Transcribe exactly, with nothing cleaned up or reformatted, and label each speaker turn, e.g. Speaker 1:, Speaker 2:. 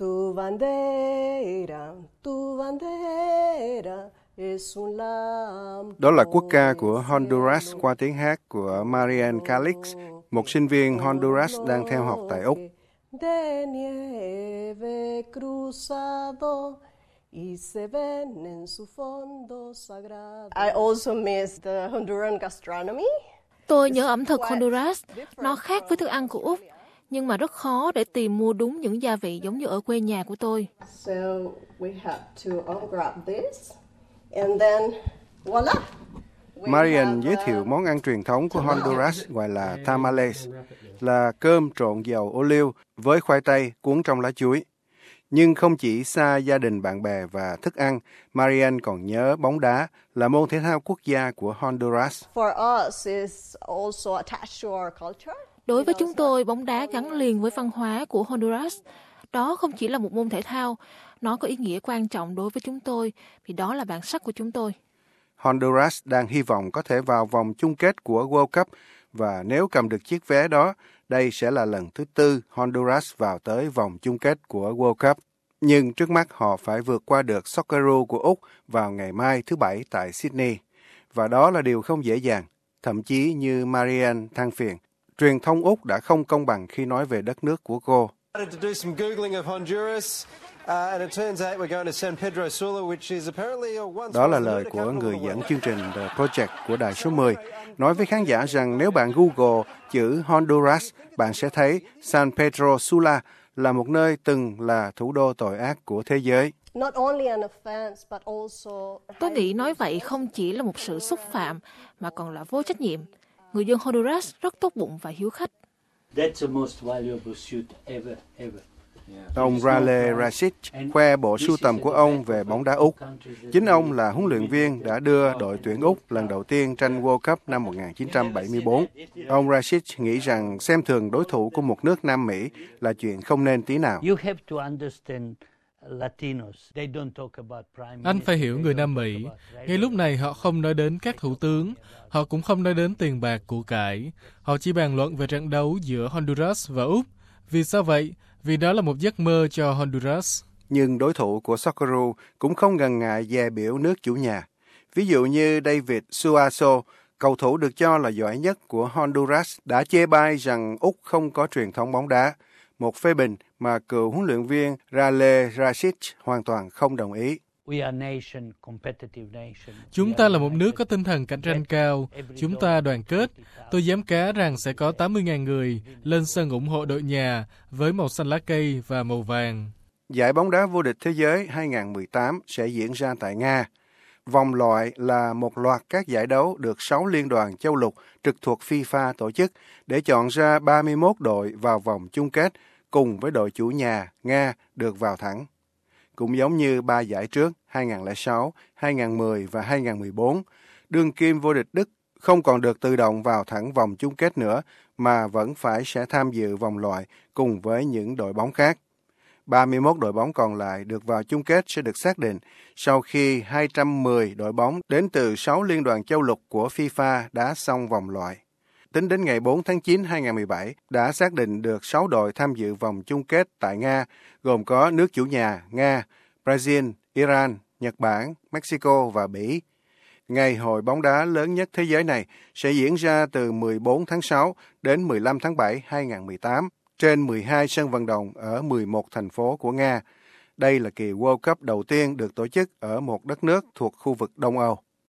Speaker 1: Tu bandera, tu bandera.
Speaker 2: Đó là quốc ca của Honduras qua tiếng hát của Marian Calix, một sinh viên Honduras đang theo học tại Úc.
Speaker 1: I also miss the Honduran gastronomy.
Speaker 3: Tôi nhớ ẩm thực Honduras, nó khác với thức ăn của Úc, nhưng mà rất khó để tìm mua đúng những gia vị giống như ở quê nhà của tôi.
Speaker 1: So we have to unwrap this. And then, voila.
Speaker 2: Marian giới thiệu món ăn truyền thống của Honduras gọi là tamales, là cơm trộn dầu ô liu với khoai tây cuốn trong lá chuối. Nhưng không chỉ xa gia đình, bạn bè và thức ăn, Marian còn nhớ bóng đá là môn thể thao quốc gia của Honduras.
Speaker 1: For us, it's also attached to our culture.
Speaker 3: Đối với chúng tôi, bóng đá gắn liền với văn hóa của Honduras. Đó không chỉ là một môn thể thao, nó có ý nghĩa quan trọng đối với chúng tôi, vì đó là bản sắc của chúng tôi.
Speaker 2: Honduras đang hy vọng có thể vào vòng chung kết của World Cup, và nếu cầm được chiếc vé đó, đây sẽ là lần thứ tư Honduras vào tới vòng chung kết của World Cup. Nhưng trước mắt họ phải vượt qua được Socceroo của Úc vào ngày mai thứ Bảy tại Sydney. Và đó là điều không dễ dàng. Thậm chí như Marian than phiền, truyền thông Úc đã không công bằng khi nói về đất nước của cô. Đó là lời của người dẫn chương trình The Project của đài số mười, nói với khán giả rằng nếu bạn Google chữ Honduras, bạn sẽ thấy San Pedro Sula là một nơi từng là thủ đô tội ác của thế giới.
Speaker 3: Tôi nghĩ nói vậy không chỉ là một sự xúc phạm, mà còn là vô trách nhiệm. Người dân Honduras rất tốt bụng và hiếu khách.
Speaker 2: Ông Raleigh Rashid khoe bộ sưu tầm của ông về bóng đá Úc. Chính ông là huấn luyện viên đã đưa đội tuyển Úc lần đầu tiên tranh World Cup năm một nghìn chín trăm bảy mươi tư. Ông Rashid nghĩ rằng xem thường đối thủ của một nước Nam Mỹ là chuyện không nên tí nào.
Speaker 4: Anh phải hiểu người Nam Mỹ. Ngay lúc này họ không nói đến các thủ tướng, họ cũng không nói đến tiền bạc của cải. Họ chỉ bàn luận về trận đấu giữa Honduras và Úc. Vì sao vậy? Vì đó là một giấc mơ cho Honduras.
Speaker 2: Nhưng đối thủ của Socceroo cũng không ngần ngại dè biểu nước chủ nhà. Ví dụ như David Suazo, cầu thủ được cho là giỏi nhất của Honduras, đã chê bai rằng Úc không có truyền thống bóng đá. Một phê bình mà cựu huấn luyện viên Raleigh Rashid hoàn toàn không đồng ý.
Speaker 4: Chúng ta là một nước có tinh thần cạnh tranh cao. Chúng ta đoàn kết. Tôi dám cá rằng sẽ có tám mươi nghìn người lên sân ủng hộ đội nhà với màu xanh lá cây và màu vàng.
Speaker 2: Giải bóng đá vô địch thế giới hai không một tám sẽ diễn ra tại Nga. Vòng loại là một loạt các giải đấu được sáu liên đoàn châu lục trực thuộc FIFA tổ chức để chọn ra ba mươi mốt đội vào vòng chung kết cùng với đội chủ nhà Nga được vào thẳng. Cũng giống như ba giải trước hai không không sáu, hai không một không và hai không một bốn, đương kim vô địch Đức không còn được tự động vào thẳng vòng chung kết nữa mà vẫn phải sẽ tham dự vòng loại cùng với những đội bóng khác. ba mươi mốt đội bóng còn lại được vào chung kết sẽ được xác định sau khi hai trăm mười đội bóng đến từ sáu liên đoàn châu lục của FIFA đá xong vòng loại. Tính đến ngày bốn tháng chín năm hai không một bảy, đã xác định được sáu đội tham dự vòng chung kết tại Nga, gồm có nước chủ nhà Nga, Brazil, Iran, Nhật Bản, Mexico và Bỉ. Ngày hội bóng đá lớn nhất thế giới này sẽ diễn ra từ mười bốn tháng sáu đến mười lăm tháng bảy năm hai không một tám trên mười hai sân vận động ở mười một thành phố của Nga. Đây là kỳ World Cup đầu tiên được tổ chức ở một đất nước thuộc khu vực Đông Âu.